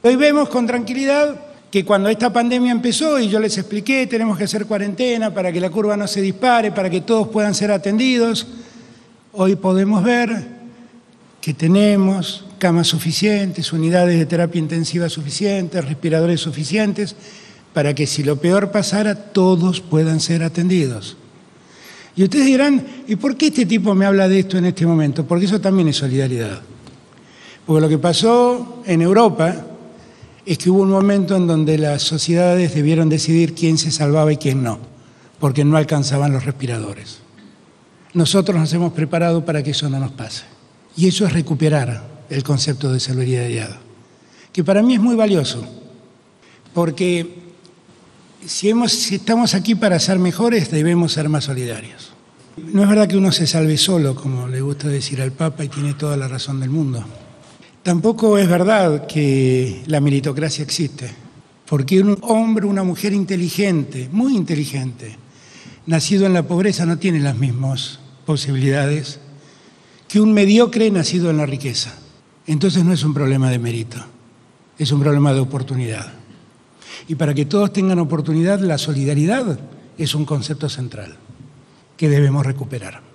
Hoy vemos con tranquilidad que cuando esta pandemia empezó, y yo les expliqué, tenemos que hacer cuarentena para que la curva no se dispare, para que todos puedan ser atendidos, hoy podemos ver que tenemos camas suficientes, unidades de terapia intensiva suficientes, respiradores suficientes, para que si lo peor pasara, todos puedan ser atendidos. Y ustedes dirán, ¿y por qué este tipo me habla de esto en este momento? Porque eso también es solidaridad. Porque lo que pasó en Europa es que hubo un momento en donde las sociedades debieron decidir quién se salvaba y quién no, porque no alcanzaban los respiradores. Nosotros nos hemos preparado para que eso no nos pase. Y eso es recuperar el concepto de solidaridad, que para mí es muy valioso, porque si estamos aquí para ser mejores, debemos ser más solidarios. No es verdad que uno se salve solo, como le gusta decir al Papa, y tiene toda la razón del mundo. Tampoco es verdad que la meritocracia existe, porque un hombre o una mujer inteligente, muy inteligente, nacido en la pobreza no tiene las mismas posibilidades que un mediocre nacido en la riqueza. Entonces no es un problema de mérito, es un problema de oportunidad. Y para que todos tengan oportunidad, la solidaridad es un concepto central que debemos recuperar.